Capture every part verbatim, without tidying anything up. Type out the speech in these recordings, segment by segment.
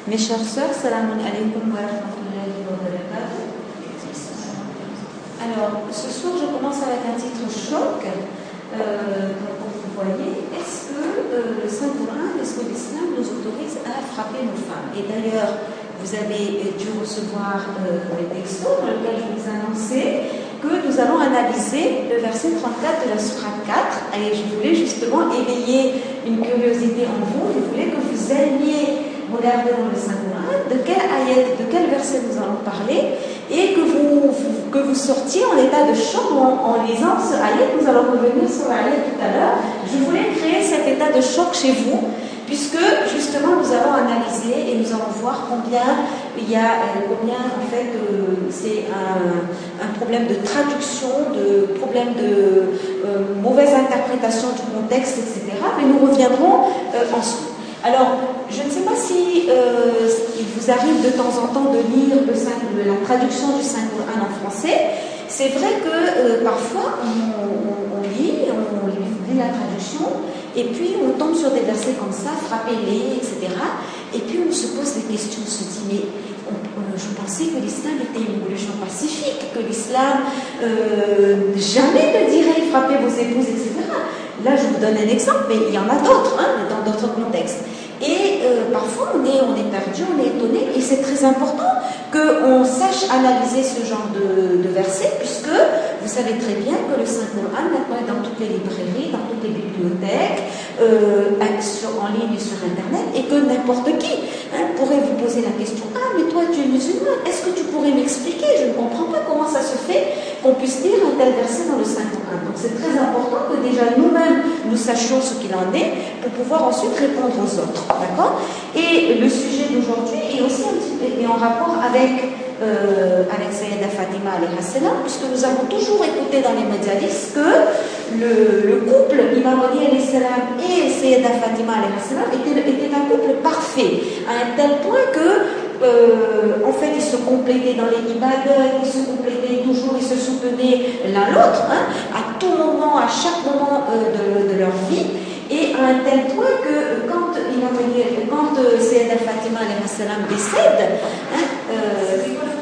Mes chères sœurs, salam alaykum wa rahmatullahi wa barakatuh. Alors, ce soir, je commence avec un titre choc. Euh, comme vous voyez, est-ce que euh, le Saint-Coran, est-ce que l'islam nous autorise à frapper nos femmes? Et d'ailleurs, vous avez dû recevoir euh, les textos dans lesquels je vous annonçais que nous allons analyser le verset trente-quatre de la sourate quatre. Et je voulais justement éveiller une curiosité en vous. Je voulais que vous alliez regarder dans le Saint-Coran de quel ayat, de quel verset nous allons parler, et que vous, vous, que vous sortiez en état de choc en, en lisant ce ayat. Nous allons revenir sur l'ayat tout à l'heure. Je voulais créer cet état de choc chez vous, puisque justement nous allons analyser et nous allons voir combien il y a, euh, combien en fait euh, c'est un, un problème de traduction, de problème de euh, mauvaise interprétation du contexte, et cetera. Mais nous reviendrons euh, ensuite. Alors, je ne sais pas si euh, il vous arrive de temps en temps de lire le Saint, la traduction du Saint-Coran en français. C'est vrai que euh, parfois on, on, on lit, on lit la traduction, et puis on tombe sur des versets comme ça, frappez-les, et cetera. Et puis on se pose des questions, on se dit, mais on, on, je pensais que l'islam était une religion pacifique, que l'islam euh, jamais ne dirait frappez vos épouses, et cetera. Là, je vous donne un exemple, mais il y en a d'autres, hein, dans d'autres contextes. Et euh, parfois, on est, on est perdu, on est étonné, et c'est très important qu'on sache analyser ce genre de, de versets, puisque vous savez très bien que le Saint-Coran maintenant est dans toutes les librairies, dans toutes les bibliothèques, euh, sur, en ligne et sur Internet, et que n'importe qui hein, pourrait vous poser la question « Ah, mais toi, tu es musulman, est-ce que tu pourrais m'expliquer? Je ne comprends pas comment ça se fait qu'on puisse lire un tel verset dans le Saint-Coran. » Donc c'est très important que déjà nous-mêmes, nous sachions ce qu'il en est, pour pouvoir ensuite répondre aux autres. D'accord? Et le sujet d'aujourd'hui est aussi un petit peu est en rapport avec, euh, avec Sayyida Fatima alayhi salam, puisque nous avons toujours écouté dans les médialis que le, le couple Imam Ali alayhi salam et Sayyida Fatima alayhi salam était, était un couple parfait, à un tel point que Euh, en fait, ils se complétaient dans les ibadah, ils se complétaient toujours, ils se soutenaient l'un l'autre, hein, à tout moment, à chaque moment euh, de, de leur vie, et à un tel point que quand il a quand euh, Sayyida Fatima alayhi salam décède, hein, euh,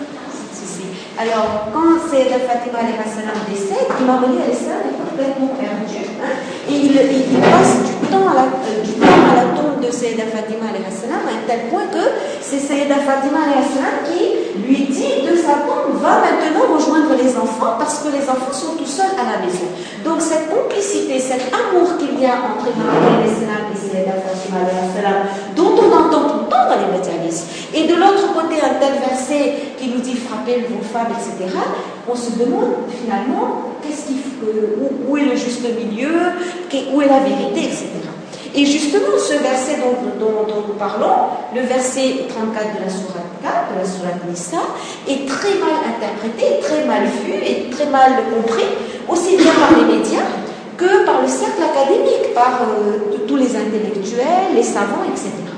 si, si. alors quand Sayyida Fatima alayhi salam décède, Imam Ali alayhi salam est complètement perdu, hein, et il, il, il passe du temps à la, euh, du temps à la tombe de Sayyida Fatima alayhi salam, à un tel point que c'est Sayyida Fatima alayhi salam qui lui dit de sa tombe, va maintenant rejoindre les enfants parce que les enfants sont tout seuls à la maison. Donc cette complicité, cet amour qu'il y a entre Imam Ali alayhi salam et Sayyida Fatima alayhi salam, dont on entend tout le temps dans les médialis, et de l'autre côté un tel verset qui nous dit frappez vos femmes, et cetera, on se demande finalement qu'est-ce qu'il faut, où, où est le juste milieu, où est la vérité, et cetera. Et justement, ce verset dont, dont, dont nous parlons, le verset trente-quatre de la sourate quatre, de la sourate Nisa, est très mal interprété, très mal vu et très mal compris, aussi bien par les médias que par le cercle académique, par euh, de, tous les intellectuels, les savants, et cetera.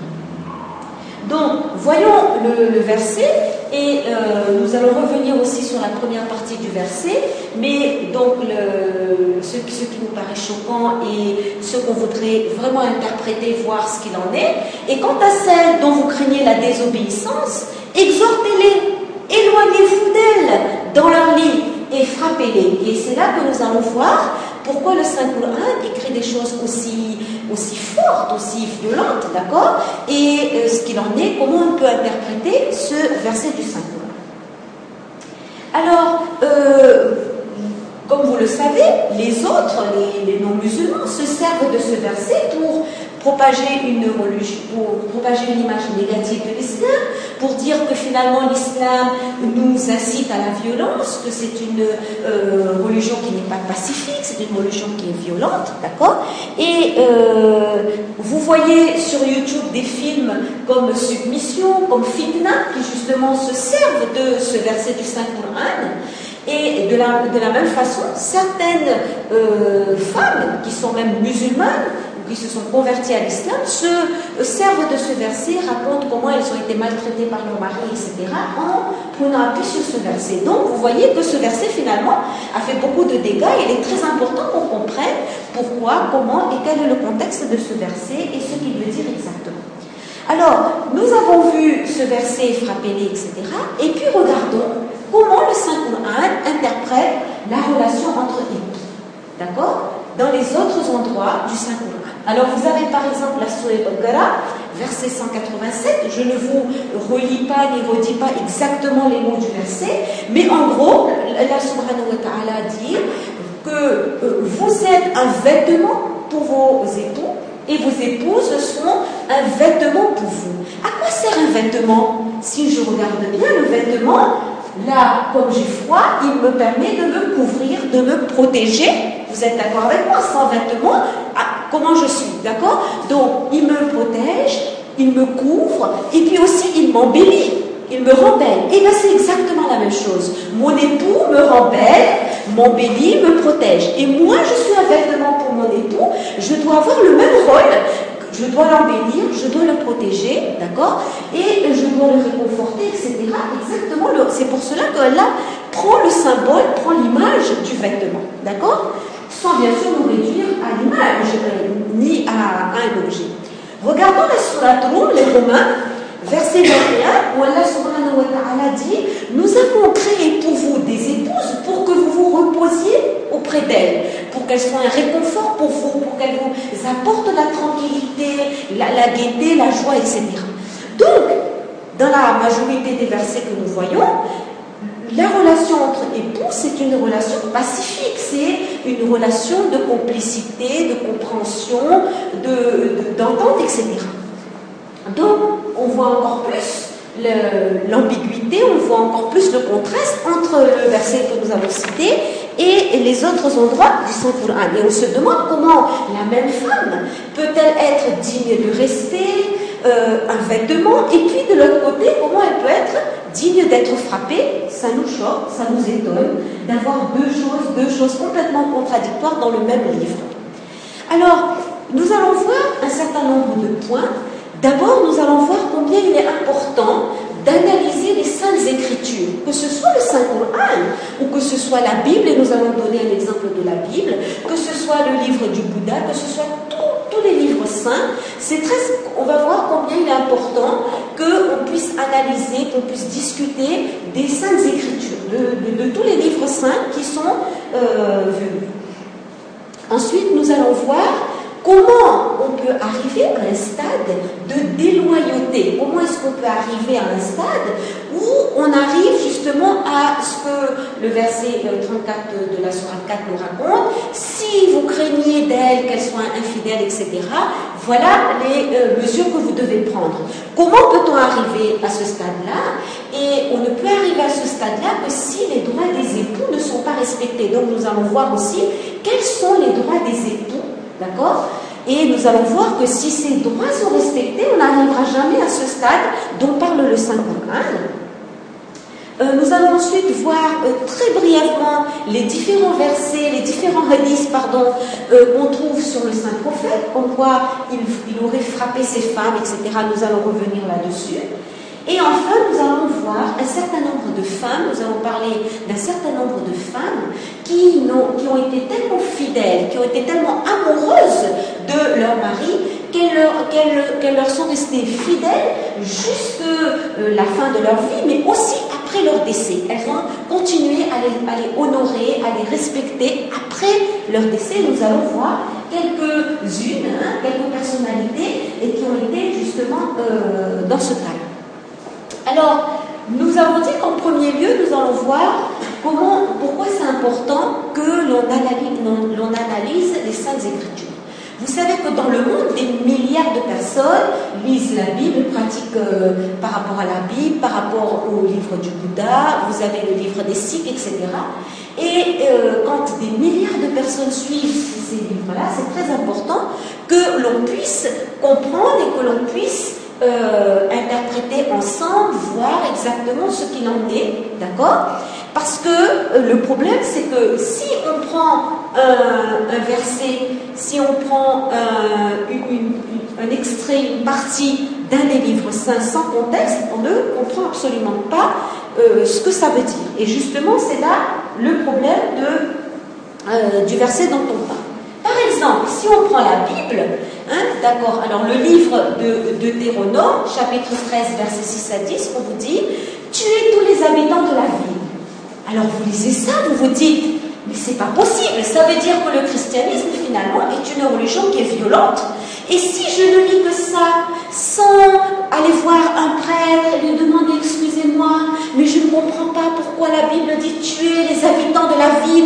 Donc, voyons le, le verset, et euh, nous allons revenir aussi sur la première partie du verset, mais donc le, ce, ce qui nous paraît choquant et ce qu'on voudrait vraiment interpréter, voir ce qu'il en est. Et quant à celles dont vous craignez la désobéissance, exhortez-les, éloignez-vous d'elles dans leur lit et frappez-les. Et c'est là que nous allons voir pourquoi le Saint-Coran écrit des choses aussi, aussi fortes, aussi violentes, d'accord? Et euh, ce qu'il en est, comment on peut interpréter ce verset du Saint-Coran. Alors, euh, comme vous le savez, les autres, les, les non-musulmans, se servent de ce verset pour propager une religion, pour propager une image négative de l'islam, pour dire que finalement l'islam nous incite à la violence, que c'est une euh, religion qui n'est pas pacifique, c'est une religion qui est violente, d'accord? Et euh, vous voyez sur YouTube des films comme Submission, comme Fitna, qui justement se servent de ce verset du Saint-Coran. Et de la, de la même façon, certaines euh, femmes qui sont même musulmanes, qui se sont convertis à l'islam, se euh, servent de ce verset, racontent comment elles ont été maltraitées par leur mari, et cetera, en prenant appui sur ce verset. Donc, vous voyez que ce verset, finalement, a fait beaucoup de dégâts, et il est très important qu'on comprenne pourquoi, comment et quel est le contexte de ce verset et ce qu'il veut dire exactement. Alors, nous avons vu verset frappez-les, et cetera. Et puis regardons comment le Saint-Coran interprète la relation entre époux. D'accord? Dans les autres endroits du Saint-Coran. Alors vous avez par exemple la Sourate Al-Baqarah, verset cent quatre-vingt-sept. Je ne vous relis pas ni redis pas exactement les mots du verset, mais en gros, Allah subhanahu wa ta'ala dit que euh, vous êtes un vêtement pour vos époux et vos épouses sont un vêtement pour vous. À quoi sert un vêtement? Si je regarde bien, le vêtement, là, comme j'ai froid, il me permet de me couvrir, de me protéger. Vous êtes d'accord avec moi? Sans vêtement, ah, comment je suis, d'accord? Donc, il me protège, il me couvre, et puis aussi, il m'embellit, il me rend belle. Et bien, c'est exactement la même chose. Mon époux me rend belle, m'embellit, me protège. Et moi, je suis un vêtement pour mon époux, je dois avoir le même rôle. Je dois l'embellir, je dois le protéger, d'accord? Et je dois le réconforter, et cetera. Exactement, le, c'est pour cela que Allah prend le symbole, prend l'image du vêtement, d'accord? Sans bien sûr nous réduire à l'image, euh, ni à, à un objet. Regardons la sourate Rum, les Romains, verset vingt et un, où Allah subhanahu wa ta'ala dit « Nous avons créé pour vous des épouses pour que vous vous reposiez auprès d'elles, pour qu'elles soient un réconfort pour vous, pour qu'elles vous apportent la tranquillité, la, la gaieté, la joie, et cetera. » Donc, dans la majorité des versets que nous voyons, la relation entre époux, c'est une relation pacifique, c'est une relation de complicité, de compréhension, de, de, d'entente, et cetera. Donc, on voit encore plus le, l'ambiguïté, on voit encore plus le contraste entre le verset que nous avons cité et les autres endroits du Saint-Coran. Et on se demande comment la même femme peut-elle être digne de respect, euh, un vêtement, et puis de l'autre côté, comment elle peut être digne d'être frappée. Ça nous choque, ça nous étonne d'avoir deux choses, deux choses complètement contradictoires dans le même livre. Alors, nous allons voir un certain nombre de points. D'abord, nous allons voir combien il est important d'analyser les Saintes Écritures, que ce soit le Saint-Coran ou que ce soit la Bible, et nous allons donner un exemple de la Bible, que ce soit le livre du Bouddha, que ce soit tout, tous les livres saints. C'est très, on va voir combien il est important qu'on puisse analyser, qu'on puisse discuter des Saintes Écritures, de, de, de tous les livres saints qui sont euh, venus. Ensuite, nous allons voir comment on peut arriver à un stade de déloyauté. Comment est-ce qu'on peut arriver à un stade où on arrive justement à ce que le verset trente-quatre de la sourate quatre nous raconte. Si vous craignez d'elle, qu'elle soit infidèle, et cetera, voilà les euh, mesures que vous devez prendre. Comment peut-on arriver à ce stade-là? Et on ne peut arriver à ce stade-là que si les droits des époux ne sont pas respectés. Donc nous allons voir aussi quels sont les droits des époux. D'accord? Et nous allons voir que si ces droits sont respectés, on n'arrivera jamais à ce stade dont parle le Saint-Coran. Euh, nous allons ensuite voir euh, très brièvement les différents versets, les différents hadiths, pardon, euh, qu'on trouve sur le Saint-Prophète, comme quoi il, il aurait frappé ses femmes, et cetera. Nous allons revenir là-dessus. Et enfin, nous allons voir un certain nombre de femmes, nous allons parler d'un certain nombre de femmes qui, n'ont, qui ont été tellement fidèles, qui ont été tellement amoureuses de leur mari, qu'elles leur, qu'elles, qu'elles leur sont restées fidèles jusqu'à euh, la fin de leur vie, mais aussi après leur décès. Elles ont continué à les, à les honorer, à les respecter après leur décès. Nous allons voir quelques-unes, hein, quelques personnalités et qui ont été justement euh, dans ce cas. Alors, nous avons dit qu'en premier lieu, nous allons voir comment, pourquoi c'est important que l'on analyse, l'on, l'on analyse les Saintes Écritures. Vous savez que dans le monde, des milliards de personnes lisent la Bible, pratiquent euh, par rapport à la Bible, par rapport au livre du Bouddha, vous avez le livre des Sikhs, et cetera. Et euh, quand des milliards de personnes suivent ces livres-là, c'est très important que l'on puisse comprendre et que l'on puisse Euh, interpréter ensemble, voir exactement ce qu'il en est, d'accord? Parce que euh, le problème, c'est que si on prend un, un verset, si on prend un, une, une, un extrait, une partie d'un des livres saints sans contexte, on ne comprend absolument pas euh, ce que ça veut dire. Et justement, c'est là le problème de, euh, du verset dont on parle. Par exemple, exemple, si on prend la Bible, hein, d'accord, alors le livre de, de Deutéronome, chapitre treize, versets six à dix, on vous dit « Tuez tous les habitants de la ville ». Alors vous lisez ça, vous vous dites « Mais c'est pas possible, ça veut dire que le christianisme, finalement, est une religion qui est violente. Et si je ne lis que ça, sans aller voir un prêtre et lui demander « Excusez-moi, mais je ne comprends pas pourquoi la Bible dit tuer les habitants de la ville ».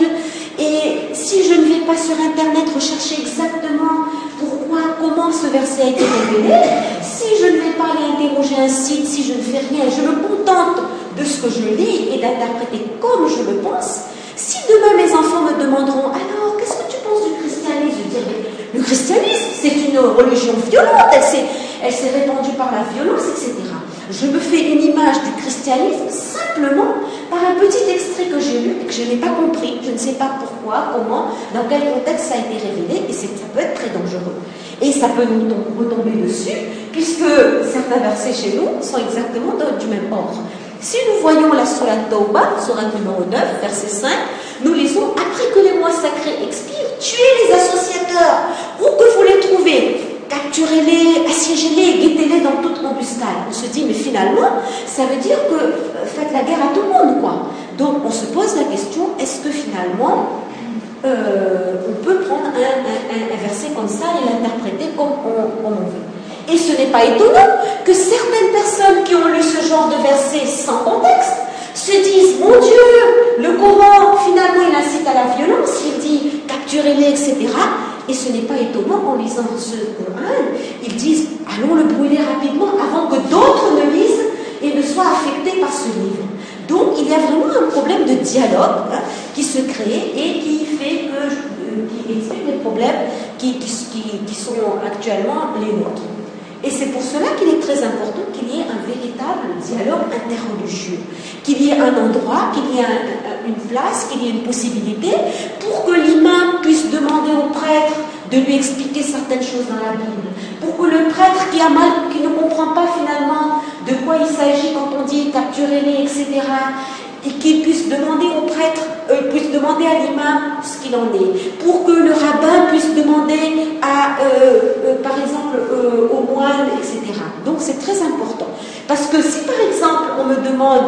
Et si je ne vais pas sur Internet rechercher exactement pourquoi, comment ce verset a été révélé, si je ne vais pas aller interroger un site, si je ne fais rien, je me contente de ce que je lis et d'interpréter comme je le pense, si demain mes enfants me demanderont « Alors, qu'est-ce que tu penses du christianisme ?» Je dirais « Le christianisme, c'est une religion violente, elle s'est, elle s'est répandue par la violence, et cetera » Je me fais une image du christianisme simplement par un petit extrait que j'ai lu et que je n'ai pas compris. Je ne sais pas pourquoi, comment, dans quel contexte ça a été révélé, et c'est, ça peut être très dangereux. Et ça peut nous retomber dessus, puisque certains versets chez nous sont exactement de, du même ordre. Si nous voyons la Sourate Tawbah, Sourate numéro neuf, verset cinq, nous lisons « Après que les mois sacrés expirent, tuez les associateurs, où que vous les trouvez. Capturez-les, assiégez-les, guettez-les dans toute embuscade. » On se dit, mais finalement, ça veut dire que euh, faites la guerre à tout le monde, quoi. Donc, on se pose la question, est-ce que finalement, euh, on peut prendre un, un, un verset comme ça et l'interpréter comme on, comme on veut? Et ce n'est pas étonnant que certaines personnes qui ont lu ce genre de verset sans contexte se disent, mon Dieu, le Coran, finalement, il incite à la violence, il dit, capturez-les, et cetera. Et ce n'est pas étonnant qu'en lisant ce Coran, ils disent « Allons le brûler rapidement avant que d'autres ne lisent et ne soient affectés par ce livre. » Donc, il y a vraiment un problème de dialogue hein, qui se crée et qui fait que, euh, qui explique les problèmes qui, qui, qui, qui sont actuellement les nôtres. Et c'est pour cela qu'il est très important qu'il y ait un véritable dialogue interreligieux, qu'il y ait un endroit, qu'il y ait un, une place, qu'il y ait une possibilité pour que l'imam puisse demander au prêtre de lui expliquer certaines choses dans la Bible, pour que le prêtre qui a mal, qui ne comprend pas finalement de quoi il s'agit quand on dit capturez-les, et cetera, et qu'il puisse demander au prêtre, euh, puisse demander à l'imam ce qu'il en est, pour que le rabbin puisse demander à, euh, euh, par exemple, euh, aux moines, et cetera. Donc c'est très important. Parce que si par exemple on me demande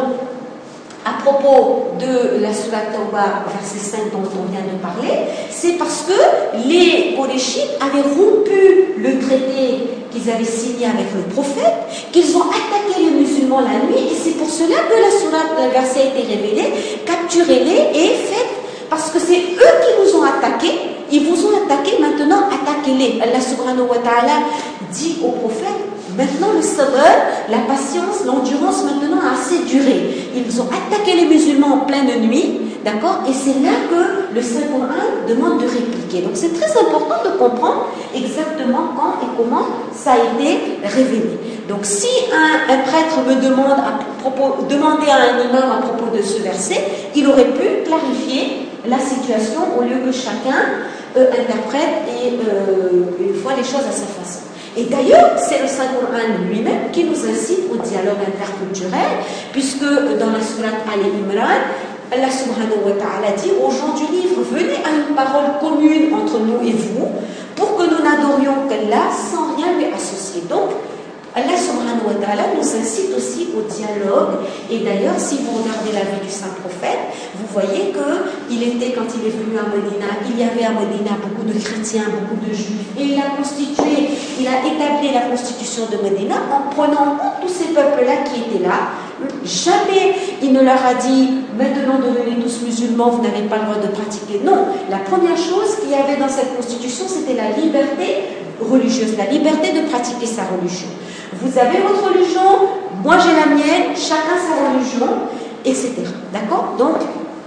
à propos de la Sourate Tawbah, verset cinq dont on vient de parler, c'est parce que les Koréchites avaient rompu le traité qu'ils avaient signé avec le prophète, qu'ils ont attaqué les musulmans la nuit, et c'est pour cela que la Sourate, le verset a été révélé, capturez-les et faites, parce que c'est eux qui nous ont attaqués, ils vous ont attaqué, maintenant attaquez-les. Allah subhanahu wa ta'ala dit au prophète, maintenant le sabr, la patience, l'endurance maintenant a assez duré. Ils ont attaqué les musulmans en pleine nuit, d'accord? Et c'est là que le Saint-Coran demande de répliquer. Donc c'est très important de comprendre exactement quand et comment ça a été révélé. Donc si un, un prêtre me demande à propos, demander à un imam à propos de ce verset, il aurait pu clarifier la situation au lieu que chacun euh, interprète et euh, voit les choses à sa façon. Et d'ailleurs, c'est le Saint-Coran lui-même qui nous incite au dialogue interculturel, puisque dans la sourate Al-Imran, Allah subhanahu wa ta'ala dit aux gens du livre, venez à une parole commune entre nous et vous, pour que nous n'adorions qu'Allah sans rien lui associer. Donc, Allah subhanahu wa ta'ala nous incite aussi au dialogue. Et d'ailleurs, si vous regardez la vie du saint prophète, vous voyez qu'il était, quand il est venu à Médina, il y avait à Médina beaucoup de chrétiens, beaucoup de juifs. Et il a constitué, il a établi la constitution de Médina en prenant en compte tous ces peuples-là qui étaient là. Jamais il ne leur a dit, maintenant devenez tous musulmans, vous n'avez pas le droit de pratiquer. Non, la première chose qu'il y avait dans cette constitution, c'était la liberté religieuse, la liberté de pratiquer sa religion. Vous avez votre religion, moi j'ai la mienne, chacun sa religion, et cetera. D'accord? Donc,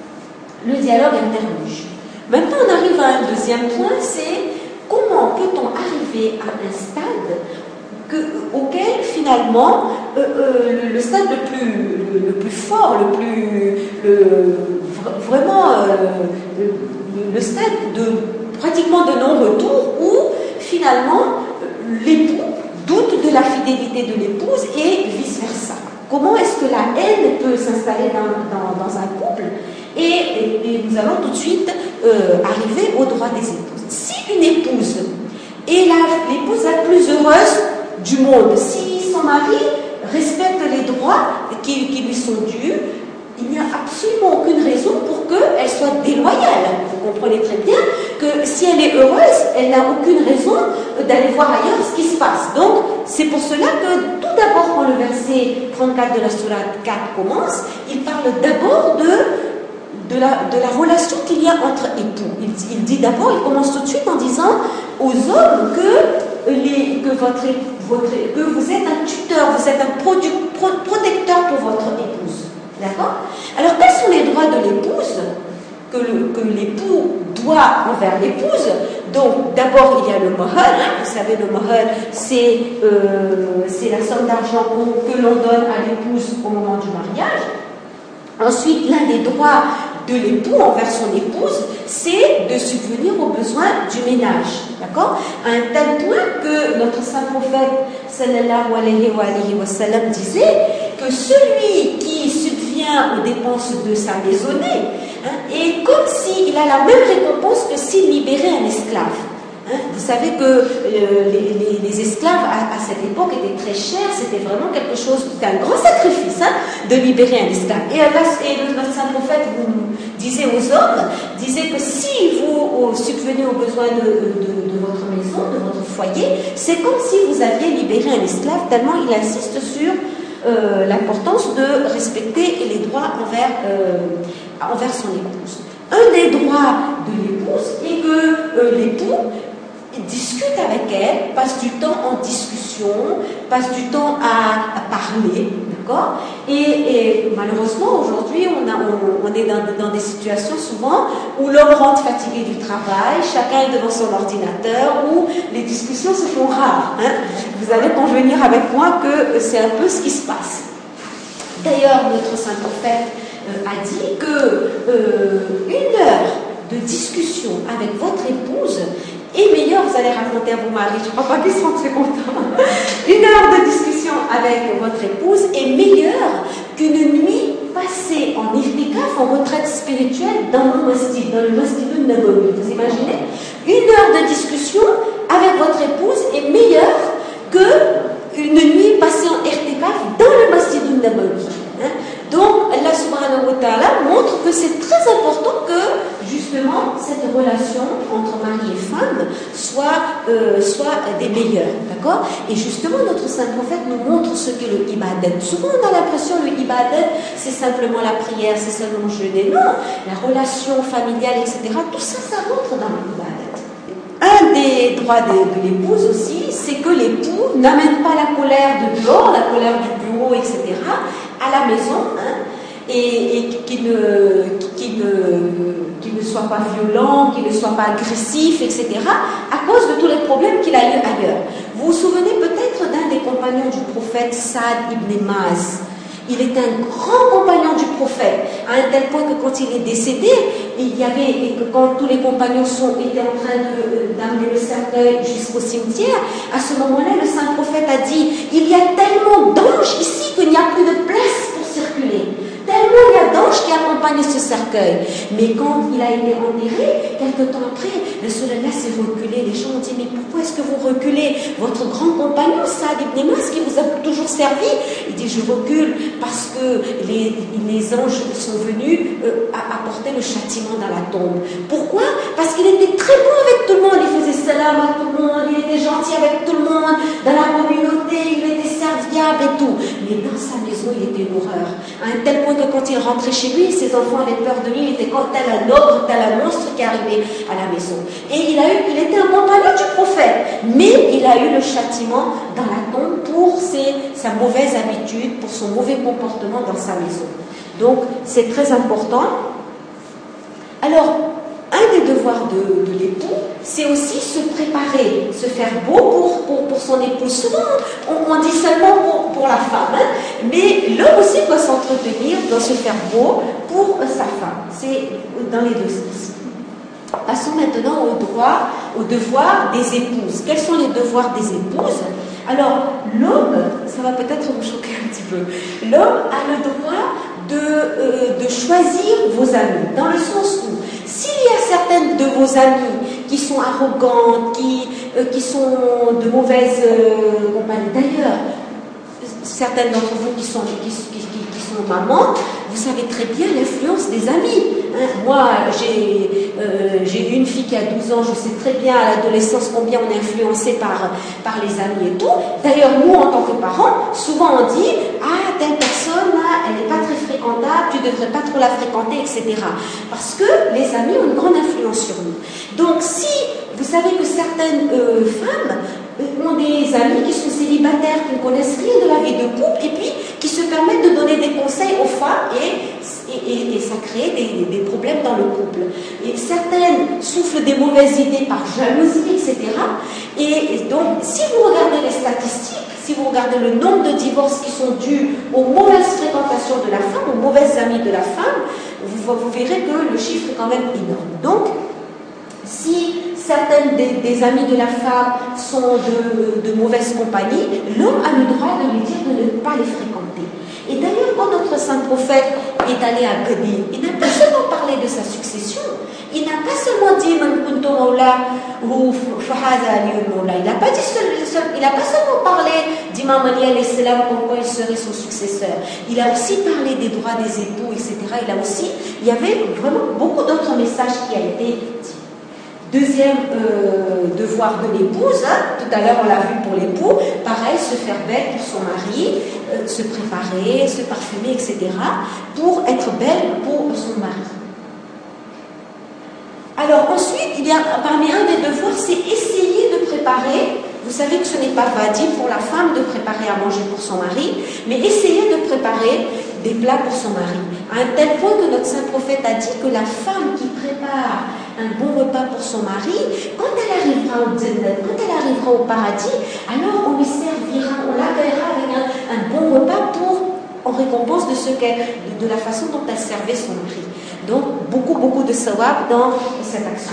le dialogue interreligieux. Maintenant, on arrive à un deuxième point, c'est comment peut-on arriver à un stade que, auquel, finalement, euh, euh, le, le stade le plus, le, le plus fort, le plus... Le, vraiment, euh, le, le stade de pratiquement de non-retour, où, finalement, l'époux doute de la fidélité de l'épouse et vice-versa. Comment est-ce que la haine peut s'installer dans, dans, dans un couple et, et, et nous allons tout de suite euh, arriver au droit des épouses. Si une épouse est l'épouse la, la plus heureuse du monde, si son mari respecte les droits qui, qui lui sont dus, il n'y a absolument aucune raison pour qu'elle soit déloyale. Vous comprenez très bien que si elle est heureuse, elle n'a aucune raison d'aller voir ailleurs ce qui se passe. Donc, c'est pour cela que tout d'abord, quand le verset trente-quatre de la sourate quatre commence, il parle d'abord de, de, la, de la relation qu'il y a entre époux. Il, il dit d'abord, il commence tout de suite en disant aux hommes que, les, que, votre, votre, que vous êtes un tuteur, vous êtes un produ, pro, protecteur pour votre épouse. D'accord? Alors, quels sont les droits de l'épouse que, le, que l'époux doit envers l'épouse? Donc, d'abord, il y a le mohar. Hein, vous savez, le mohar, c'est, euh, c'est la somme d'argent que l'on donne à l'épouse au moment du mariage. Ensuite, l'un des droits de l'époux envers son épouse, c'est de subvenir aux besoins du ménage. D'accord? À un tel point que notre saint prophète, sallallahu alayhi wa, alayhi wa sallam, disait que celui qui subvient aux dépenses de sa maisonnée hein, est comme s'il a la même récompense que s'il libérait un esclave. Hein, vous savez que euh, les, les, les esclaves à, à cette époque étaient très chers, c'était vraiment quelque chose, c'était un grand sacrifice hein, de libérer un esclave. Et, Allah, et le, notre saint prophète vous disait aux hommes, disait que si vous subvenez aux besoins de, de, de votre maison, de votre foyer, c'est comme si vous aviez libéré un esclave, tellement il insiste sur euh, l'importance de respecter les droits envers, euh, envers son épouse. Un des droits de l'épouse est que euh, l'époux discute avec elle, passe du temps en discussion, passe du temps à, à parler, d'accord? Et, et malheureusement, aujourd'hui, on, a, on, on est dans, dans des situations souvent où l'homme rentre fatigué du travail, chacun est devant son ordinateur, où les discussions se font rares. Hein? Vous allez convenir avec moi que c'est un peu ce qui se passe. D'ailleurs, notre saint prophète euh, a dit que euh, une heure de discussion avec votre épouse est meilleure, vous allez raconter à vos maris, je ne crois pas qu'ils seront très contents. Une heure de discussion avec votre épouse est meilleure qu'une nuit passée en irtikaf, en retraite spirituelle, dans le masjid, dans le masjid al-Nabawi. Vous imaginez? Une heure de discussion avec votre épouse est meilleure qu'une nuit passée en irtikaf dans le masjid al-Nabawi. Hein? Donc, Allah subhanahu wa ta'ala montre que c'est très important que, justement, cette relation entre mari et femme soit, euh, soit des meilleures, d'accord? Et justement, notre saint prophète nous montre ce qu'est le ibadat. Souvent, on a l'impression que le ibadat, c'est simplement la prière, c'est seulement jeûner. Non, la relation familiale, et cetera, tout ça, ça rentre dans l'ibadat. Un des droits de, de l'épouse aussi, c'est que l'époux n'amène pas la colère de dehors, la colère du bureau, et cetera, à la maison, hein, et, et qu'il ne, qu'il ne, qu'il ne soit pas violent, qu'il ne soit pas agressif, et cetera, à cause de tous les problèmes qu'il a eu ailleurs. Vous vous souvenez peut-être d'un des compagnons du prophète, Saad ibn Maz. Il était un grand compagnon du prophète, à un tel point que quand il est décédé, il y avait, et que quand tous les compagnons sont, étaient en train de, d'amener le cercueil jusqu'au cimetière, à ce moment-là, le saint prophète a dit, il y a tellement d'anges ici qu'il n'y a plus de place pour circuler. Tellement il y a d'anges qui accompagnent ce cercueil. Mais quand il a été enterré, quelque temps après, le soleil s'est reculé. Les gens ont dit, mais pourquoi est-ce que vous reculez? Votre grand compagnon, Saad ibn Maz, qui vous a toujours servi, il dit, je recule parce que les, les anges sont venus euh, à apporter le châtiment dans la tombe. Pourquoi? Parce qu'il était très bon avec tout le monde. Il faisait salam à tout le monde, il était gentil avec tout le monde, dans la communauté, il était serviable et tout. Mais dans sa maison, il était une horreur. À un tel point que quand il rentrait chez lui, ses enfants avaient peur de lui, il était comme tel un ogre, tel un monstre qui arrivait à la maison. Et il, a eu, il était un compagnon du prophète, mais il a eu le châtiment dans la tombe pour ses, sa mauvaise habitude, pour son mauvais comportement dans sa maison. Donc, c'est très important. Alors, un des devoirs de, de l'époux, c'est aussi se préparer, se faire beau pour, pour, pour son épouse. Souvent, on, on dit seulement pour, pour la femme, hein, mais l'homme aussi doit s'entretenir, doit se faire beau pour sa femme. C'est dans les deux sens. Passons maintenant au droit, au devoir des épouses. Quels sont les devoirs des épouses? Alors, l'homme, ça va peut-être vous choquer un petit peu, l'homme a le droit de, euh, de choisir vos amis, dans le sens où, s'il y a certaines de vos amies qui sont arrogantes, qui, euh, qui sont de mauvaises euh, compagnies. D'ailleurs, certaines d'entre vous qui sont, qui, qui, qui sont mamans, vous savez très bien l'influence des amis. Hein. Moi, j'ai euh, j'ai une fille qui a douze ans, je sais très bien à l'adolescence combien on est influencé par, par les amis et tout. D'ailleurs, nous, en tant que parents, souvent on dit « Ah, telle personne, là, elle n'est pas très fréquentable, tu ne devrais pas trop la fréquenter, et cetera » Parce que les amis ont une grande influence sur nous. Donc, si vous savez que certaines euh, femmes ont des amis qui sont célibataires, qui ne connaissent rien de la vie de couple, et puis qui se permettent de donner des conseils aux femmes, et, et, et ça crée des, des problèmes dans le couple. Et certaines soufflent des mauvaises idées par jalousie, et cetera. Et donc, si vous regardez les statistiques, si vous regardez le nombre de divorces qui sont dus aux mauvaises fréquentations de la femme, aux mauvaises amies de la femme, vous, vous verrez que le chiffre est quand même énorme. Donc, si certaines des, des amies de la femme sont de, de mauvaise compagnie, l'homme a le droit de lui dire de ne pas les fréquenter. Et d'ailleurs, quand notre saint prophète est allé à Gadi, il n'a pas seulement parlé de sa succession, il n'a pas seulement dit il n'a pas dit seul, seul, il n'a pas seulement parlé d'Imam Ali alayhi salam, pourquoi il serait son successeur. Il a aussi parlé des droits des époux, et cetera. Il a aussi, il y avait vraiment beaucoup d'autres messages qui a été dit. Deuxième euh, devoir de l'épouse, hein, tout à l'heure on l'a vu pour l'époux, pareil, se faire belle pour son mari, euh, se préparer, se parfumer, et cetera, pour être belle pour son mari. Alors ensuite, il y a parmi un des devoirs, c'est essayer de préparer. Vous savez que ce n'est pas vadi pour la femme de préparer à manger pour son mari, mais essayer de préparer des plats pour son mari. À un tel point que notre saint prophète a dit que la femme qui prépare un bon repas pour son mari, quand elle arrivera au Jannah, quand elle arrivera au paradis, alors on lui servira, on l'accueillera avec un, un bon repas pour, en récompense de, ce qu'elle, de, de la façon dont elle servait son mari. Donc, beaucoup, beaucoup de sawab dans cette action.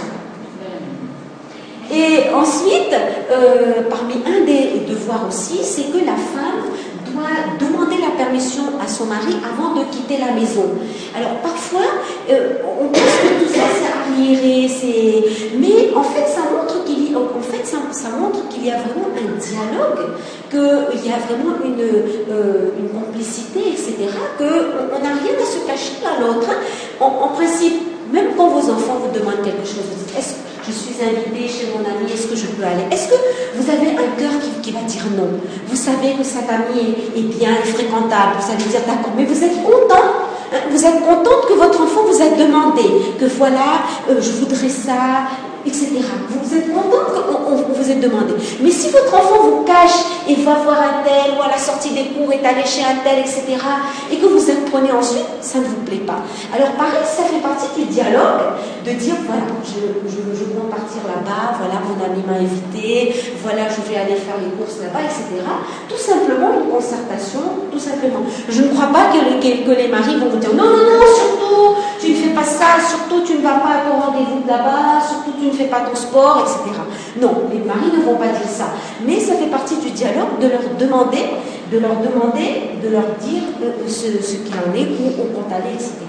Et ensuite, euh, parmi un des devoirs aussi, c'est que la femme doit demander la permission à son mari avant de quitter la maison. Alors parfois, euh, on pense que tout ça c'est arriéré, c'est... mais en fait ça montre qu'il y... en fait, ça, ça montre qu'il y a vraiment un dialogue, qu'il y a vraiment une, euh, une complicité, et cetera, qu'on n'a rien à se cacher l'un l'autre. En, en principe, même quand vos enfants vous demandent quelque chose, vous dites, est-ce que je suis invitée chez mon ami, est-ce que je peux aller? Est-ce que vous avez un cœur qui, qui va dire non? Vous savez que cet ami est, est bien, est fréquentable, vous allez dire d'accord, mais vous êtes content, hein, vous êtes contente que votre enfant vous ait demandé, que voilà, euh, je voudrais ça, et cetera. Vous êtes contente qu'on vous ait demandé. Mais si votre enfant vous cache et va voir un tel, ou à la sortie des cours est allé chez un tel, et cetera, et que vous apprenez ensuite, ça ne vous plaît pas. Alors pareil, ça fait partie du dialogue, de dire voilà, je, je, je compte partir là-bas, voilà, mon ami m'a invité, voilà, je vais aller faire les courses là-bas, et cetera. Tout simplement une concertation, tout simplement. Je ne crois pas que, que, que les maris vont vous dire non, non, non, surtout, tu ne fais pas ça, surtout, tu ne vas pas à ton rendez-vous de là-bas, surtout, tu ne fais pas ton sport, et cetera. Non, les maris ne vont pas dire ça. Mais ça fait partie du dialogue de leur demander, de leur demander, de leur dire euh, ce, ce qu'il en est, où on compte aller, et cetera.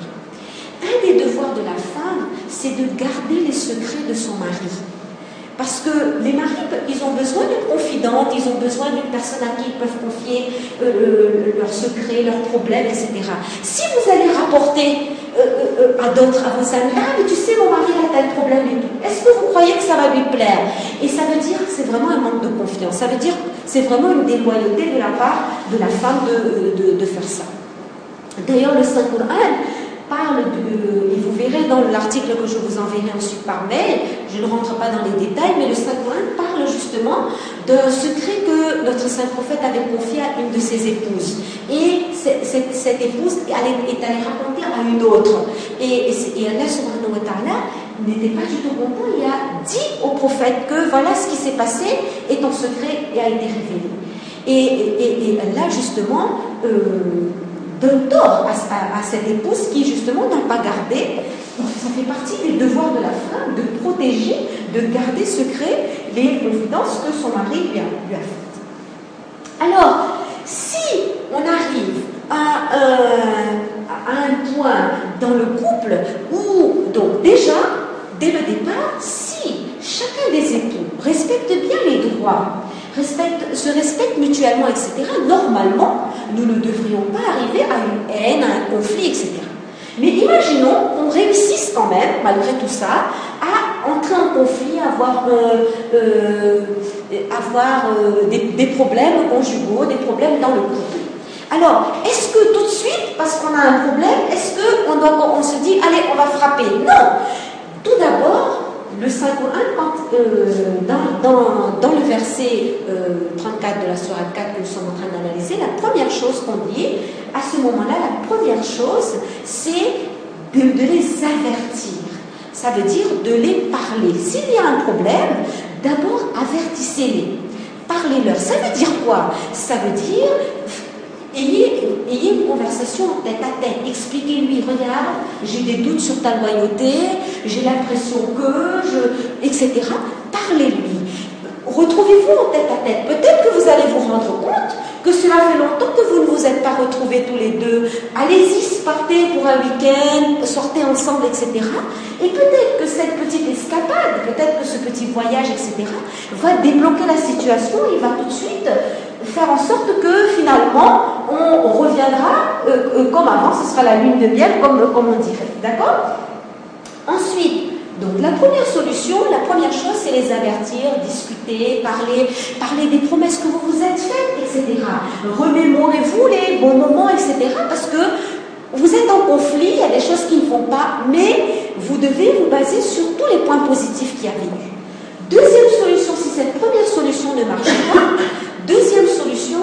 Un des devoirs de la femme, c'est de garder les secrets de son mari. Parce que les maris, ils ont besoin d'une confidente, ils ont besoin d'une personne à qui ils peuvent confier euh, leurs secrets, leurs problèmes, et cetera. Si vous allez rapporter euh, euh, à d'autres, à vos amis, ah mais tu sais, mon mari a tel problème et tout, est-ce que vous croyez que ça va lui plaire? Et ça veut dire que c'est vraiment un manque de confiance. Ça veut dire que c'est vraiment une déloyauté de la part de la femme de, de, de faire ça. D'ailleurs, le Saint-Coran parle de, et vous verrez dans l'article que je vous enverrai ensuite par mail, je ne rentre pas dans les détails, mais le Saint-Coran parle justement d'un secret que notre Saint-Prophète avait confié à une de ses épouses. Et cette, cette épouse est allée raconter à une autre. Et, et Allah subhanahu wa ta'ala n'était pas du tout content, il a dit au prophète que voilà ce qui s'est passé et ton secret a été révélé. Et, et, et Allah justement euh, donne tort à, à, à cette épouse qui justement n'a pas gardé. Ça fait partie des devoirs de la femme de protéger, de garder secret les confidences que son mari lui a, lui a faites. Alors, si on arrive à, euh, à un point dans le couple où, donc déjà, dès le départ, si chaque droits, respectent, se respectent mutuellement, et cetera, normalement, nous ne devrions pas arriver à une haine, à un conflit, et cetera. Mais imaginons qu'on réussisse quand même, malgré tout ça, à entrer en conflit, avoir, euh, euh, avoir euh, des, des problèmes conjugaux, des problèmes dans le couple. Alors, est-ce que tout de suite, parce qu'on a un problème, est-ce qu'on on se dit, allez, on va frapper? Non. Tout d'abord, le Saint-Coran, euh, dans, dans, dans le verset euh, trente-quatre de la Sourate quatre que nous sommes en train d'analyser, la première chose qu'on dit, à ce moment-là, la première chose, c'est de, de les avertir. Ça veut dire de les parler. S'il y a un problème, d'abord avertissez-les. Parlez-leur. Ça veut dire quoi? Ça veut dire... Ayez, ayez une conversation tête à tête, expliquez-lui, regarde, j'ai des doutes sur ta loyauté, j'ai l'impression que, je, et cetera. Parlez-lui. Retrouvez-vous en tête à tête. Peut-être que vous allez vous rendre compte que cela fait longtemps que vous ne vous êtes pas retrouvés tous les deux. Allez-y, partez pour un week-end, sortez ensemble, et cetera. Et peut-être que cette petite escapade, peut-être que ce petit voyage, et cetera, va débloquer la situation et va tout de suite faire en sorte que finalement on, on reviendra euh, euh, comme avant, ce sera la lune de miel comme, comme on dirait, d'accord? Ensuite, donc la première solution, la première chose, c'est les avertir, discuter, parler, parler des promesses que vous vous êtes faites, et cetera. Remémorez-vous les bons moments, et cetera. Parce que vous êtes en conflit, il y a des choses qui ne vont pas, mais vous devez vous baser sur tous les points positifs qu'il y a eu. Deuxième solution, si cette première solution ne marche pas, deuxième solution,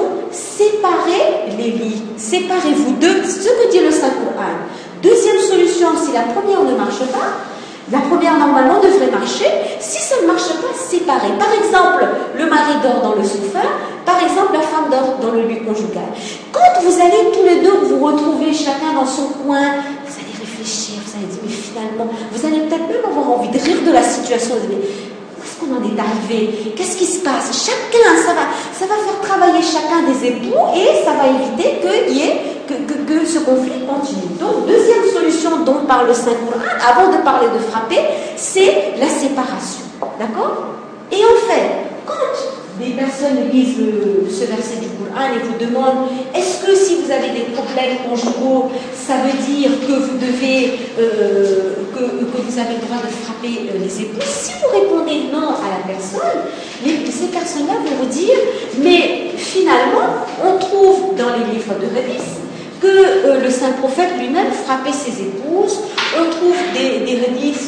séparez les lits. Séparez-vous d'eux, ce que dit le Saint-Coran. Deuxième solution, si la première ne marche pas, la première normalement devrait marcher. Si ça ne marche pas, séparez. Par exemple, le mari dort dans le sofa, par exemple, la femme dort dans le lit conjugal. Quand vous allez tous les deux vous retrouver chacun dans son coin, vous allez réfléchir, vous allez dire, mais finalement, vous allez peut-être même avoir envie de rire de la situation. Vous allez dire, on en est arrivé, qu'est-ce qui se passe? Chacun, ça va, ça va faire travailler chacun des époux et ça va éviter qu'il y ait, que, que, que ce conflit continue. Donc, deuxième solution dont parle le Saint-Coran, avant de parler de frapper, c'est la séparation. D'accord? Et en fait, quand des personnes lisent le, ce verset du Coran et vous demandent est-ce que si vous avez des problèmes conjugaux, ça veut dire que vous devez, euh, que, que vous avez le droit de frapper euh, les époux? Si vous répondez non à la personne, les, ces personnes-là vont vous dire mais finalement, on trouve dans les livres de hadith que euh, le saint prophète lui-même frappait ses épouses. On trouve des, des hadiths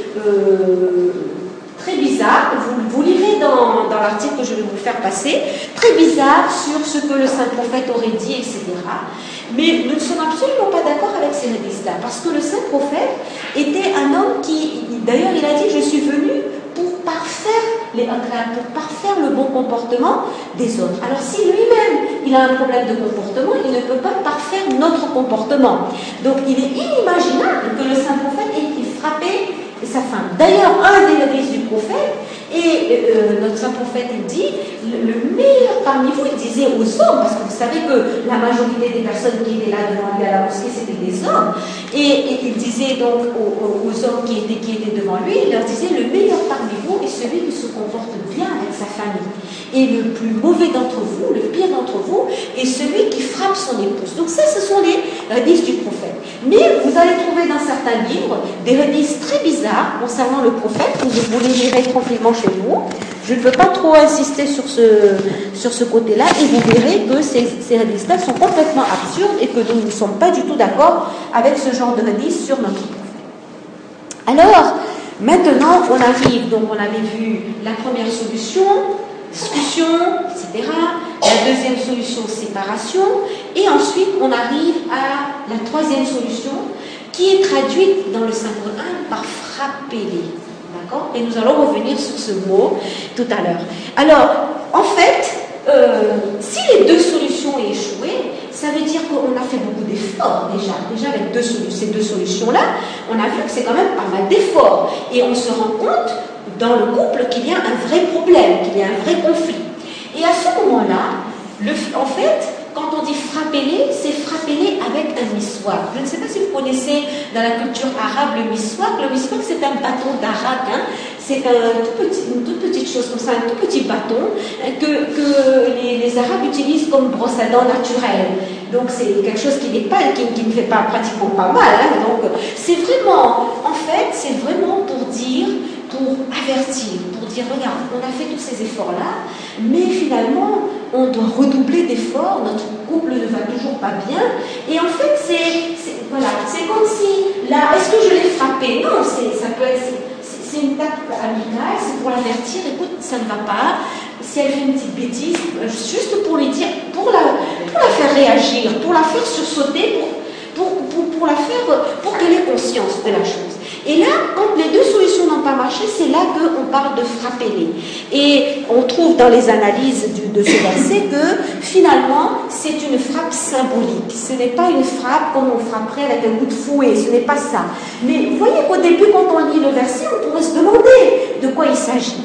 euh, très bizarre, vous, vous lirez dans, dans l'article que je vais vous faire passer, très bizarre sur ce que le saint prophète aurait dit, et cetera. Mais nous ne sommes absolument pas d'accord avec ces hadiths-là, parce que le saint prophète était un homme qui, d'ailleurs il a dit, je suis venu pour parfaire les akhlaq, pour parfaire le bon comportement des autres. Alors si lui-même il a un problème de comportement, il ne peut pas parfaire notre comportement. Donc il est inimaginable que le saint prophète ait frappé sa femme. D'ailleurs, un des hadiths du prophète, et euh, notre saint prophète, il dit, le, le meilleur parmi vous, il disait aux hommes, parce que vous savez que la majorité des personnes qui étaient là devant lui à la mosquée, c'était des hommes, et, et il disait donc aux, aux hommes qui étaient, qui étaient devant lui, il leur disait, le meilleur parmi vous est celui qui se comporte bien avec sa famille. Et le plus mauvais d'entre vous, le pire d'entre vous, est celui qui frappe son épouse. Donc ça, ce sont les hadiths du prophète. Mais vous allez trouver dans certains livres des hadiths très bizarres concernant le prophète, vous, vous les lirez tranquillement chez vous. Je ne veux pas trop insister sur ce, sur ce côté-là, et vous verrez que ces, ces hadiths-là sont complètement absurdes et que nous ne sommes pas du tout d'accord avec ce genre de hadiths sur notre prophète. Alors, maintenant, on arrive, donc on avait vu la première solution, discussion, et cetera. La deuxième solution, séparation. Et ensuite, on arrive à la troisième solution, qui est traduite dans le Saint-Coran par frapper-les. D'accord? Et nous allons revenir sur ce mot tout à l'heure. Alors, en fait, euh, si les deux solutions ont échoué, ça veut dire qu'on a fait beaucoup d'efforts déjà. Déjà, avec deux, ces deux solutions-là, on a vu que c'est quand même pas mal d'efforts. Et on se rend compte dans le couple qu'il y a un vrai problème, qu'il y a un vrai conflit. Et à ce moment-là, le, en fait, quand on dit frapper-les, c'est frapper-les avec un miswak. Je ne sais pas si vous connaissez dans la culture arabe le miswak, le miswak c'est un bâton d'arak, hein. C'est un tout petit, une toute petite chose comme ça, un tout petit bâton hein, que, que les, les Arabes utilisent comme brosse à dents naturelle. Donc c'est quelque chose qui n'est pas, qui, qui ne fait pas pratiquement pas mal. Hein. Donc c'est vraiment, en fait, c'est vraiment pour dire, pour avertir, pour dire regarde, on a fait tous ces efforts-là, mais finalement on doit redoubler d'efforts, notre couple ne va toujours pas bien. Et en fait c'est, voilà, c'est comme si là, est-ce que je l'ai frappé? Non, c'est, ça peut être. C'est une tape amicale, c'est pour l'avertir, écoute, ça ne va pas. Si elle fait une petite bêtise, juste pour lui dire, pour la, pour la faire réagir, pour la faire sursauter, pour, pour, pour, pour la faire, pour qu'elle ait conscience de la chose. Et là, quand les deux solutions n'ont pas marché, c'est là qu'on parle de frapper-les. Et on trouve dans les analyses du, de ce verset que finalement, c'est une frappe symbolique. Ce n'est pas une frappe comme on frapperait avec un coup de fouet, ce n'est pas ça. Mais vous voyez qu'au début, quand on lit le verset, on pourrait se demander de quoi il s'agit.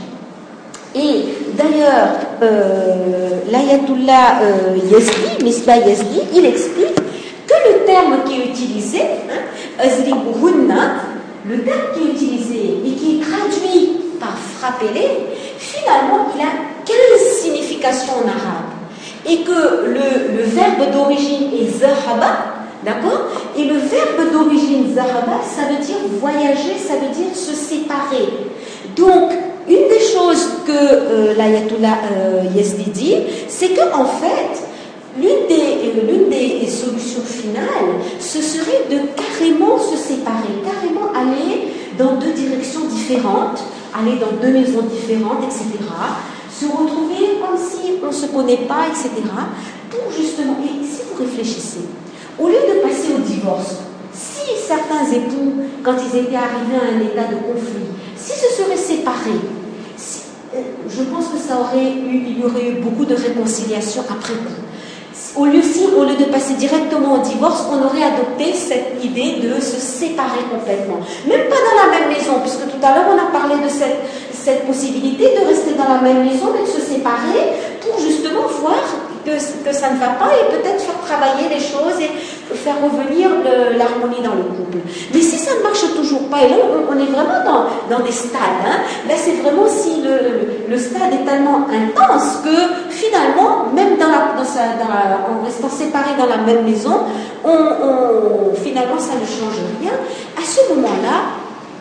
Et d'ailleurs, euh, l'ayatollah euh, Yazdi, Misbah Yazdi, il explique que le terme qui est utilisé, hein, Azribuhunna, le terme qui est utilisé et qui est traduit par frapper-les, finalement, il a quinze significations en arabe. Et que le, le verbe d'origine est zahaba, d'accord? Et le verbe d'origine zahaba, ça veut dire voyager, ça veut dire se séparer. Donc, une des choses que euh, l'ayatollah euh, Yazdi dit, c'est qu'en fait, l'une des, euh, l'une des solutions finales, ce serait de carrément se séparer, carrément aller dans deux directions différentes, aller dans deux maisons différentes, et cetera. Se retrouver comme si on ne se connaît pas, et cetera. Pour justement, et si vous réfléchissez, au lieu de passer au divorce, si certains époux, quand ils étaient arrivés à un état de conflit, si se seraient séparés, si, euh, je pense que ça aurait eu, il y aurait eu beaucoup de réconciliation après coup. Au lieu, si, au lieu de passer directement au divorce, on aurait adopté cette idée de se séparer complètement. Même pas dans la même maison, puisque tout à l'heure on a parlé de cette, cette possibilité de rester dans la même maison, mais de se séparer pour justement voir que, que ça ne va pas et peut-être faire travailler les choses et faire revenir le, l'harmonie dans le couple. Mais si ça ne marche toujours pas, et là on, on est vraiment dans, dans des stades, hein, là c'est vraiment si le, le, le stade est tellement intense que finalement, même dans la, dans sa, dans la, en restant séparés dans la même maison, on, on, finalement ça ne change rien. À ce moment-là,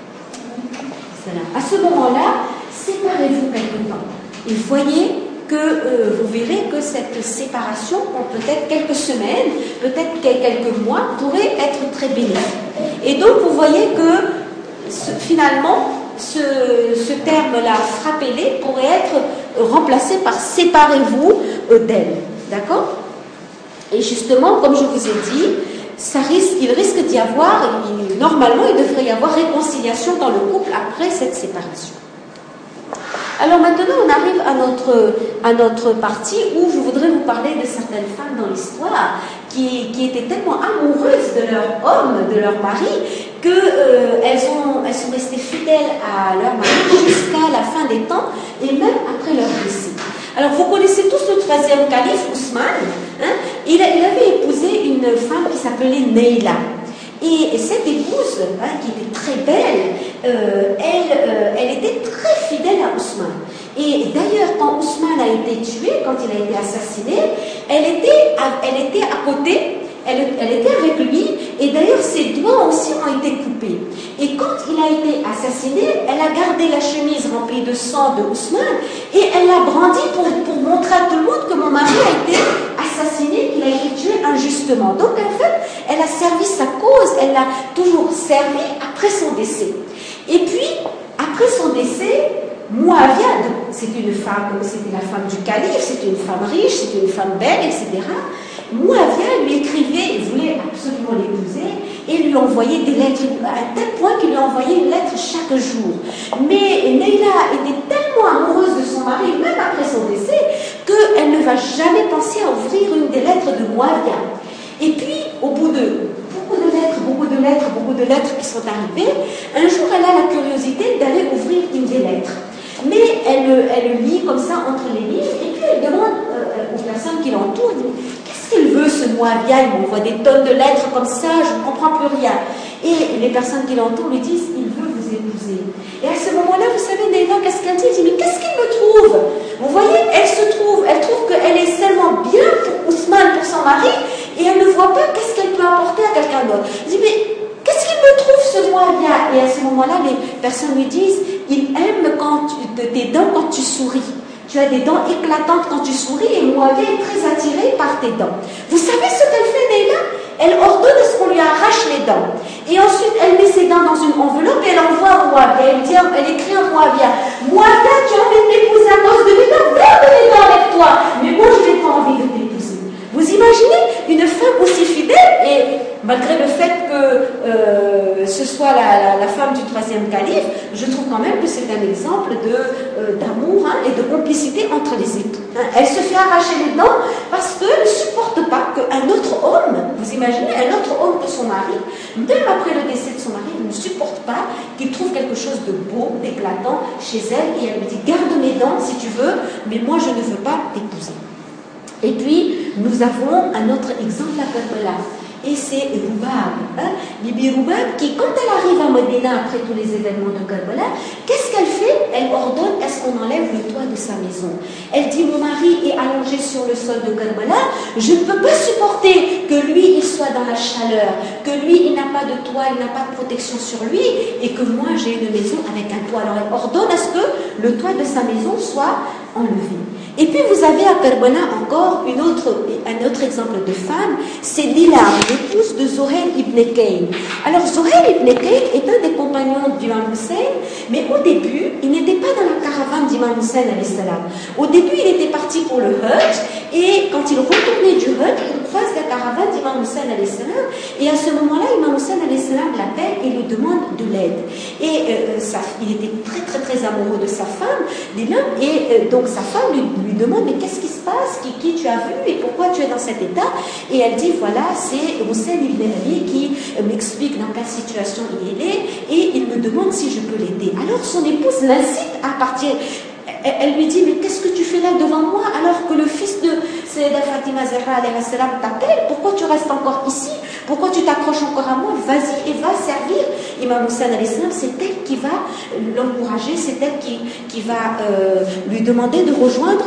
à ce moment-là, séparez-vous quelque temps. Et voyez que euh, vous verrez que cette séparation, en peut-être quelques semaines, peut-être quelques mois, pourrait être très bénéfique. Et donc vous voyez que ce, finalement, ce, ce terme-là, frappez-les, pourrait être remplacé par séparez-vous euh, d'elle. D'accord? Et justement, comme je vous ai dit, ça risque, il risque d'y avoir, il, normalement il devrait y avoir réconciliation dans le couple après cette séparation. Alors maintenant, on arrive à notre, à notre partie où je voudrais vous parler de certaines femmes dans l'histoire qui, qui étaient tellement amoureuses de leur homme, de leur mari, qu'elles euh, elles elles sont restées fidèles à leur mari jusqu'à la fin des temps et même après leur décès. Alors vous connaissez tous le troisième calife, Ousmane, hein, il, il avait épousé une femme qui s'appelait Neila. Et cette épouse, hein, qui était très belle, euh, elle, euh, elle était très fidèle à Ousmane. Et d'ailleurs, quand Ousmane a été tué, quand il a été assassiné, elle était à, elle était à côté, elle, elle était avec lui, et d'ailleurs ses doigts aussi ont été coupés. Et quand il a été assassiné, elle a gardé la chemise remplie de sang de Ousmane, et elle l'a brandi pour, pour montrer à tout le monde que mon mari a été assassiné, qu'il a été tué injustement. Donc en fait, elle a servi sa cause, elle l'a toujours servi après son décès. Et puis, après son décès, Mouavia, c'était une femme, c'était la femme du calife, c'était une femme riche, c'était une femme belle, et cetera. Mouavia lui écrivait, il voulait absolument l'épouser, et lui envoyait des lettres, à un tel point qu'il lui envoyait une lettre chaque jour. Mais Neila était tellement amoureuse de son mari, même après son décès, qu'elle ne va jamais penser à ouvrir une des lettres de Mouavia. Et puis, au bout de beaucoup de lettres, beaucoup de lettres, beaucoup de lettres qui sont arrivées, un jour, elle a la curiosité d'aller ouvrir une des lettres. Mais elle, elle lit comme ça entre les lignes, et puis elle demande euh, aux personnes qui l'entourent, qu'est-ce qu'est-ce qu'il veut ce Moabia? Il m'envoie des tonnes de lettres comme ça, je ne comprends plus rien. Et les personnes qui l'entourent lui disent, il veut vous épouser. Et à ce moment-là, vous savez, Naïla, qu'est-ce qu'elle dit? Elle dit, mais qu'est-ce qu'il me trouve? Vous voyez, elle se trouve, elle trouve qu'elle est seulement bien pour Ousmane, pour son mari, et elle ne voit pas qu'est-ce qu'elle peut apporter à quelqu'un d'autre. Elle dit, mais qu'est-ce qu'il me trouve ce Moabia? Et à ce moment-là, les personnes lui disent, il aime quand tu, tes dents quand tu souris. Tu as des dents éclatantes quand tu souris, et Moabia est très attiré par tes dents. Vous savez ce qu'elle fait, Naïla? Elle ordonne à ce qu'on lui arrache les dents. Et ensuite, elle met ses dents dans une enveloppe et elle envoie à Moabia. Elle, dit, elle écrit à Moabia, Moabia, tu as envie de m'épouser à cause de mes dents? Garde mes dents avec toi. Mais moi, je n'ai pas envie de t'épouser. Vous imaginez une femme aussi fidèle, et malgré le fait que euh, ce soit la, la, la femme du troisième calife, je trouve quand même que c'est un exemple d'amour euh, hein, et de complicité entre les époux. Hein. Elle se fait arracher les dents parce qu'elle ne supporte pas qu'un autre homme, vous imaginez, un autre homme que son mari, même après le décès de son mari, elle ne supporte pas qu'il trouve quelque chose de beau, d'éclatant chez elle, et elle lui dit, garde mes dents si tu veux, mais moi je ne veux pas t'épouser. Et puis, nous avons un autre exemple à Karbala. Et c'est Roubab, hein? Bibi Roubab, qui, quand elle arrive à Medina après tous les événements de Karbala, qu'est-ce qu'elle fait? Elle ordonne à ce qu'on enlève le toit de sa maison. Elle dit, mon mari est allongé sur le sol de Karbala, je ne peux pas supporter que lui, il soit dans la chaleur, que lui, il n'a pas de toit, il n'a pas de protection sur lui, et que moi, j'ai une maison avec un toit. Alors elle ordonne à ce que le toit de sa maison soit enlevé. Et puis vous avez à Karbala encore une autre, un autre exemple de femme, c'est Dilam, l'épouse de Zohair ibn Kayn. Alors Zohair ibn Kayn est un des compagnons d'Imam Hussein, mais au début, il n'était pas dans la caravane d'Imam Hussein alayhi salam. Au début, il était parti pour le Hajj, et quand il retournait du Hajj, il croise la caravane d'Imam Hussein alayhi salam, et à ce moment-là, Imam Hussein alayhi salam l'appelle et lui demande de l'aide. Et euh, ça, il était très très très amoureux de sa femme, Dilam, et euh, donc sa femme lui, lui demande, mais qu'est-ce qui se passe, qui, qui tu as vu et pourquoi tu es dans cet état? Et elle dit, voilà, c'est Hussein ibn Ali qui m'explique dans quelle situation il est, et il me demande si je peux l'aider. Alors son épouse l'incite à partir. Elle, elle lui dit, mais qu'est-ce que tu fais là devant moi alors que le fils de Sayyida Fatima Zahra alayhi salam t'appelle? Pourquoi tu restes encore ici? Pourquoi tu t'accroches encore à moi? Vas-y et va servir Imam Hussein alayhi salam. C'est elle qui va l'encourager, c'est elle qui, qui va euh, lui demander de rejoindre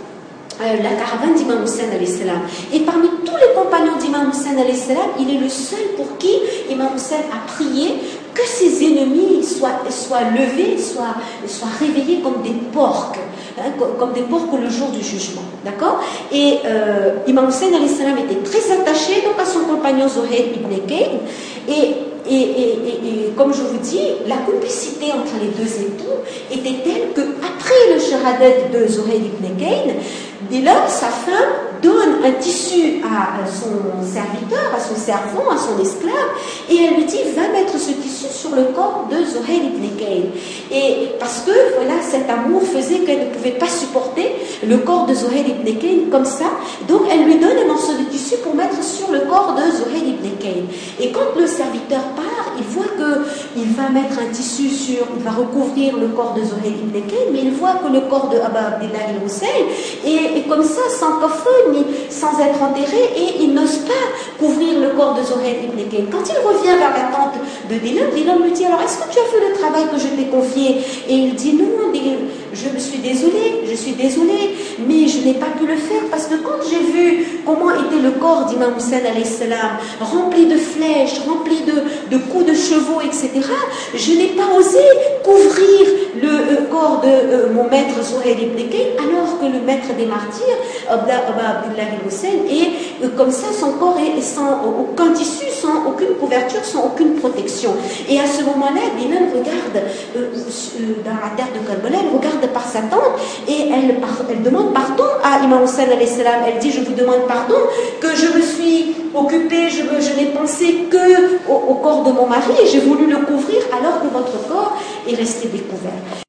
Euh, la caravane d'Imam Hussein alayhi salam. Et parmi tous les compagnons d'Imam Hussein alayhi salam, il est le seul pour qui Imam Hussein a prié que ses ennemis soient, soient levés, soient, soient réveillés comme des porcs, hein, comme des porcs le jour du jugement. D'accord? Et euh, Imam Hussein alayhi salam était très attaché donc à son compagnon Zohair ibn Kayn. Et Et, et, et, et comme je vous dis, la complicité entre les deux époux était telle qu'après le shahadat de Zohair ibn Kayn, dès lors, sa femme donne un tissu à son serviteur, à son servant, à son esclave, et elle lui dit, va mettre ce tissu sur le corps de Zohair ibn Kayn. Et parce que, voilà, cet amour faisait qu'elle ne pouvait pas supporter le corps de Zohair ibn Kayn comme ça, donc elle lui donne un morceau de tissu pour mettre sur le corps de Zohair ibn Kayn. Et quand le serviteur part, il voit qu'il va mettre un tissu sur, il va recouvrir le corps de Zohair ibn Kayn, mais il voit que le corps de Aba Abdillah al-Hussein est, est comme ça, sans coffre, ni sans être enterré, et il n'ose pas couvrir le corps de Zohair ibn Kayn. Quand il revient vers la tente de Dilam, Dilam lui dit, alors est-ce que tu as fait le travail que je t'ai confié? Et il dit, non, je me suis désolé, je suis désolé, mais je n'ai pas pu le faire parce que quand j'ai vu comment était le corps d'Imam Hussein alayhi salam, rempli de flèches, rempli de, de coups de chevaux, et cetera, je n'ai pas osé couvrir le euh, corps de euh, mon maître Zohair ibn Kayn, alors que le maître des martyrs, Abdullah al-Hussein, est euh, comme ça, son corps est sans aucun tissu, sans aucune couverture, sans aucune protection. Et à ce moment-là, Dilan regarde euh, euh, dans la terre de Karbala, elle regarde par sa tente et elle, elle demande pardon à Imam Hussein alayhi salam. Elle dit, je vous demande pardon que je me suis occupée, je, je n'ai pensé que au, au corps de mon mari et j'ai voulu le couvrir alors que votre corps est resté découvert.